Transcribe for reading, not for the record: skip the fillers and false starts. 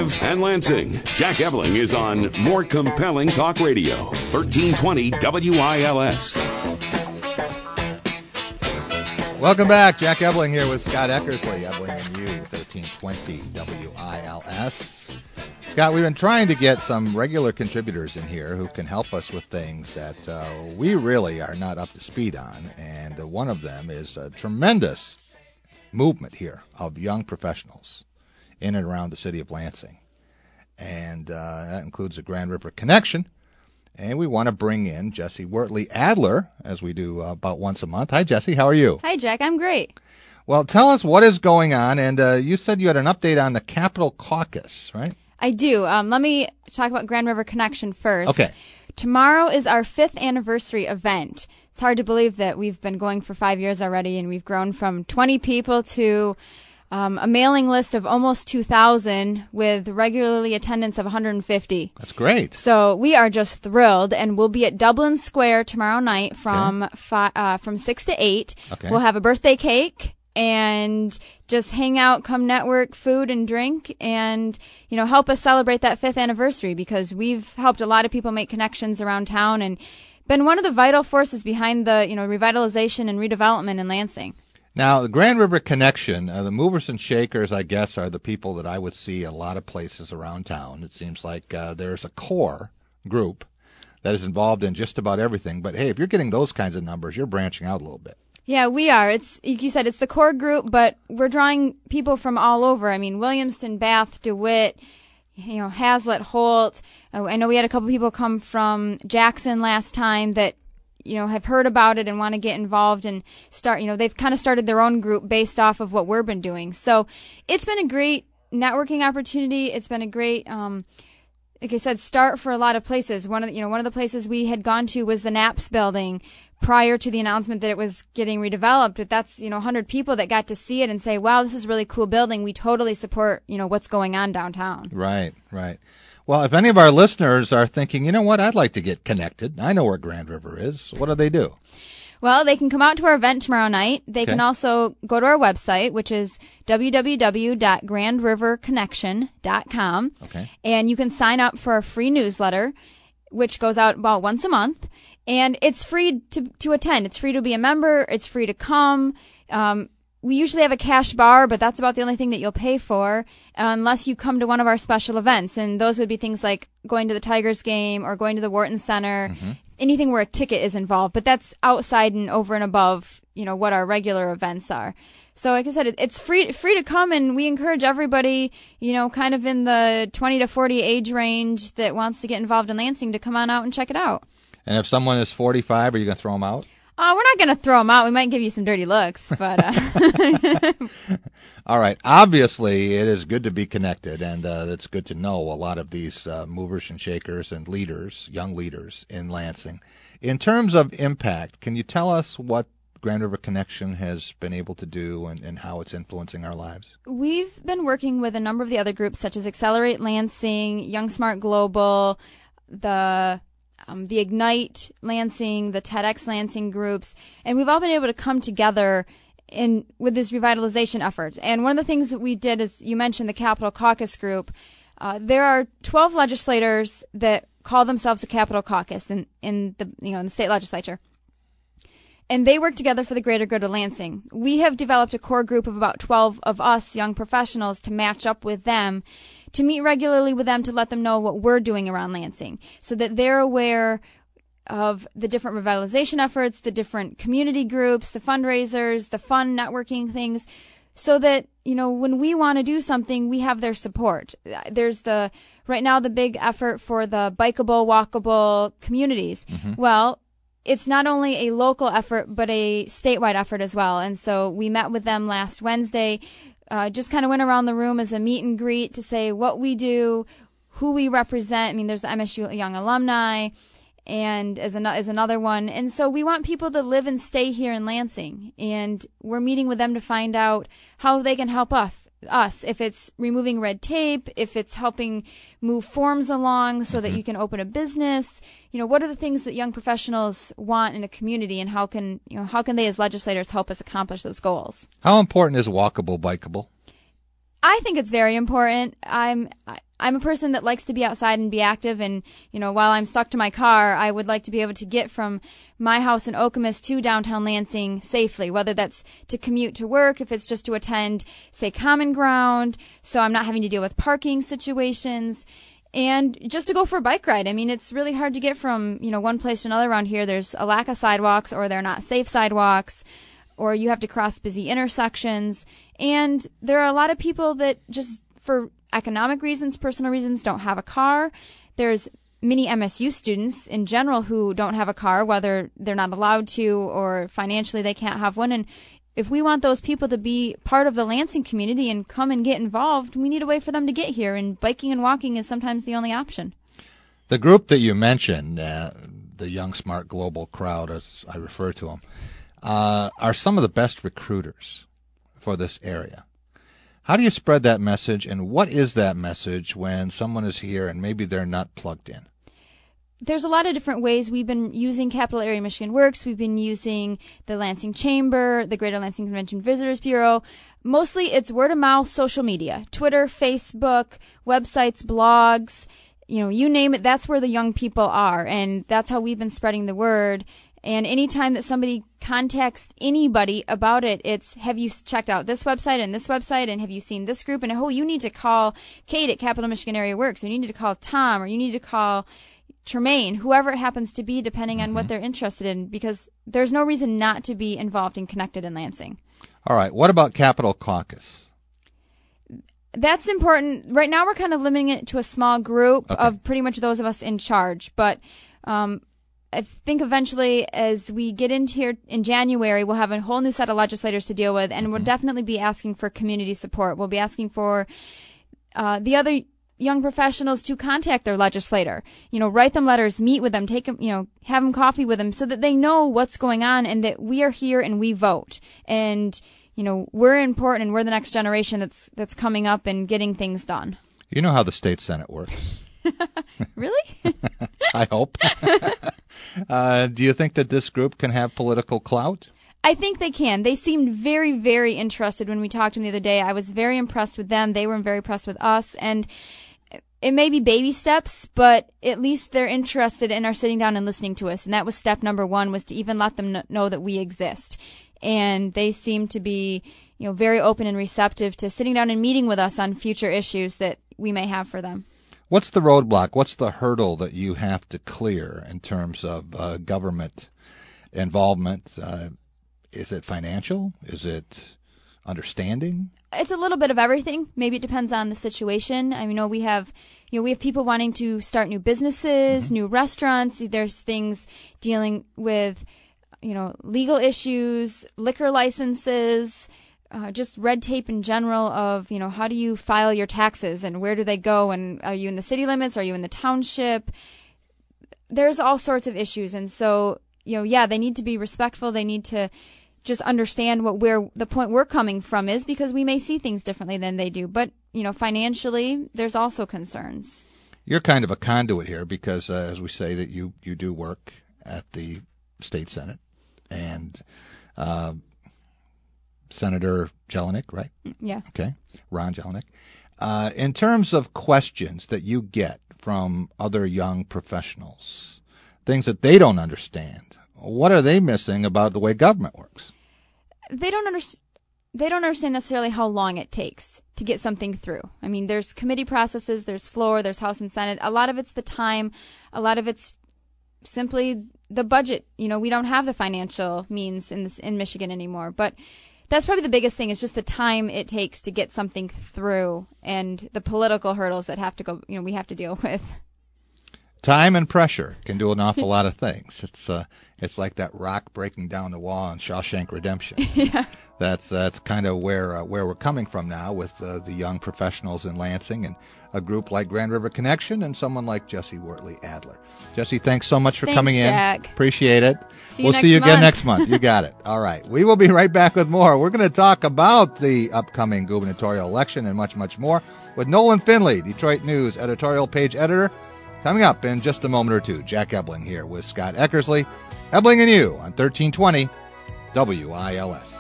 Live and Lansing. Jack Ebling is on More Compelling Talk Radio, 1320 WILS. Welcome back. Jack Ebling here with Scott Eckersley. Ebling and you, 1320 WILS. Scott, we've been trying to get some regular contributors in here who can help us with things that we really are not up to speed on. And one of them is a tremendous movement here of young professionals in and around the city of Lansing. And that includes the Grand River Connection. And we want to bring in Jesse Wortley Adler, as we do about once a month. Hi, Jesse. How are you? Hi, Jack. I'm great. Well, tell us what is going on. And you said you had an update on the Capitol Caucus, right? I do. Let me talk about Grand River Connection first. Okay. Tomorrow is our 5th anniversary event. It's hard to believe that we've been going for 5 years already, and we've grown from 20 people to a mailing list of almost 2,000 with regularly attendance of 150. That's great. So we are just thrilled, and we'll be at Dublin Square tomorrow night from 6 to 8. Okay. We'll have a birthday cake and just hang out, come network, food and drink, and help us celebrate that 5th anniversary, because we've helped a lot of people make connections around town and been one of the vital forces behind the revitalization and redevelopment in Lansing. Now, the Grand River Connection, the movers and shakers, I guess, are the people that I would see a lot of places around town. It seems like there's a core group that is involved in just about everything. But, hey, if you're getting those kinds of numbers, you're branching out a little bit. Yeah, we are. It's, like you said, it's the core group, but we're drawing people from all over. I mean, Williamston, Bath, DeWitt, Hazlitt, Holt. I know we had a couple people come from Jackson last time that have heard about it and want to get involved and start, they've kind of started their own group based off of what we've been doing. So it's been a great networking opportunity. It's been a great, like I said, start for a lot of places. One of the places we had gone to was the Knapp's building prior to the announcement that it was getting redeveloped. But that's, 100 people that got to see it and say, wow, this is a really cool building. We totally support, what's going on downtown. Right. Well, if any of our listeners are thinking, you know what, I'd like to get connected. I know where Grand River is. What do they do? Well, they can come out to our event tomorrow night. They can also go to our website, which is www.grandriverconnection.com. Okay. And you can sign up for a free newsletter, which goes out about once a month. And it's free to attend. It's free to be a member. It's free to come. We usually have a cash bar, but that's about the only thing that you'll pay for unless you come to one of our special events. And those would be things like going to the Tigers game or going to the Wharton Center, anything where a ticket is involved. But that's outside and over and above, what our regular events are. So like I said, it's free to come, and we encourage everybody, kind of in the 20 to 40 age range that wants to get involved in Lansing to come on out and check it out. And if someone is 45, are you going to throw them out? We're not going to throw them out. We might give you some dirty looks, but. All right. Obviously, it is good to be connected, and it's good to know a lot of these movers and shakers and leaders, young leaders in Lansing. In terms of impact, can you tell us what Grand River Connection has been able to do and how it's influencing our lives? We've been working with a number of the other groups, such as Accelerate Lansing, Young Smart Global, the Ignite Lansing, the TEDx Lansing groups, and we've all been able to come together with this revitalization effort. And one of the things that we did is, you mentioned the Capitol Caucus group. There are 12 legislators that call themselves the Capitol Caucus in the state legislature. And they work together for the greater good of Lansing. We have developed a core group of about 12 of us young professionals to match up with them, to meet regularly with them, to let them know what we're doing around Lansing, so that they're aware of the different revitalization efforts, the different community groups, the fundraisers, the fun networking things, so that, when we want to do something, we have their support. There's right now the big effort for the bikeable, walkable communities. Well, it's not only a local effort, but a statewide effort as well. And so we met with them last Wednesday, just kind of went around the room as a meet and greet to say what we do, who we represent. I mean, there's the MSU Young Alumni, and as another one. And so we want people to live and stay here in Lansing. And we're meeting with them to find out how they can help us, if it's removing red tape, if it's helping move forms along so that you can open a business. What are the things that young professionals want in a community, and how can they as legislators help us accomplish those goals? How important is walkable, bikeable? I think it's very important. I'm a person that likes to be outside and be active, and while I'm stuck to my car, I would like to be able to get from my house in Okemos to downtown Lansing safely, whether that's to commute to work, if it's just to attend, say, Common Ground, so I'm not having to deal with parking situations, and just to go for a bike ride. I mean, it's really hard to get from one place to another around here. There's a lack of sidewalks, or they're not safe sidewalks, or you have to cross busy intersections, and there are a lot of people that just for economic reasons, personal reasons, don't have a car. There's many MSU students in general who don't have a car, whether they're not allowed to or financially they can't have one. And if we want those people to be part of the Lansing community and come and get involved, we need a way for them to get here. And biking and walking is sometimes the only option. The group that you mentioned, the Young Smart Global crowd, as I refer to them, are some of the best recruiters for this area. How do you spread that message, and what is that message when someone is here and maybe they're not plugged in? There's a lot of different ways. We've been using Capital Area Michigan Works. We've been using the Lansing Chamber, the Greater Lansing Convention Visitors Bureau. Mostly it's word of mouth, social media, Twitter, Facebook, websites, blogs, you name it. That's where the young people are, and that's how we've been spreading the word. And anytime that somebody contacts anybody about it, it's, have you checked out this website, and have you seen this group? And, you need to call Kate at Capital Michigan Area Works, or you need to call Tom, or you need to call Tremaine, whoever it happens to be, depending on what they're interested in, because there's no reason not to be involved and connected in Lansing. All right. What about Capital Caucus? That's important. Right now we're kind of limiting it to a small group of pretty much those of us in charge, but I think eventually, as we get into here in January, we'll have a whole new set of legislators to deal with, and we'll definitely be asking for community support. We'll be asking for the other young professionals to contact their legislator. Write them letters, meet with them, take them, have them coffee with them, so that they know what's going on and that we are here and we vote. And we're important, and we're the next generation that's coming up and getting things done. You know how the state Senate works. Really? I hope. Do you think that this group can have political clout? I think they can. They seemed very, very interested when we talked to them the other day. I was very impressed with them. They were very impressed with us. And it may be baby steps, but at least they're interested and are sitting down and listening to us. And that was step number one, was to even let them know that we exist. And they seem to be, very open and receptive to sitting down and meeting with us on future issues that we may have for them. What's the roadblock? What's the hurdle that you have to clear in terms of government involvement? Is it financial? Is it understanding? It's a little bit of everything. Maybe it depends on the situation. I mean, we have people wanting to start new businesses, new restaurants. There's things dealing with, legal issues, liquor licenses, just red tape in general of, how do you file your taxes and where do they go, and are you in the city limits? Are you in the township? There's all sorts of issues. And so, they need to be respectful. They need to just understand where the point we're coming from is, because we may see things differently than they do. But, financially, there's also concerns. You're kind of a conduit here because, as we say, that you do work at the state Senate and Senator Jelinek, right? Yeah. Okay. Ron Jelinek. In terms of questions that you get from other young professionals, things that they don't understand, what are they missing about the way government works? They don't understand necessarily how long it takes to get something through. I mean, there's committee processes, there's floor, there's House and Senate. A lot of it's the time. A lot of it's simply the budget. We don't have the financial means in Michigan anymore. But that's probably the biggest thing, is just the time it takes to get something through and the political hurdles that have to go, we have to deal with. Time and pressure can do an awful lot of things. It's like that rock breaking down the wall in Shawshank Redemption. Yeah. That's kind of where we're coming from now with the young professionals in Lansing and a group like Grand River Connection and someone like Jesse Wortley Adler. Jesse, thanks so much for coming in. Jack. Appreciate it. We'll see you again next month. You got it. All right. We will be right back with more. We're going to talk about the upcoming gubernatorial election and much, much more with Nolan Finley, Detroit News editorial page editor. Coming up in just a moment or two, Jack Ebling here with Scott Eckersley. Ebling and you on 1320 WILS.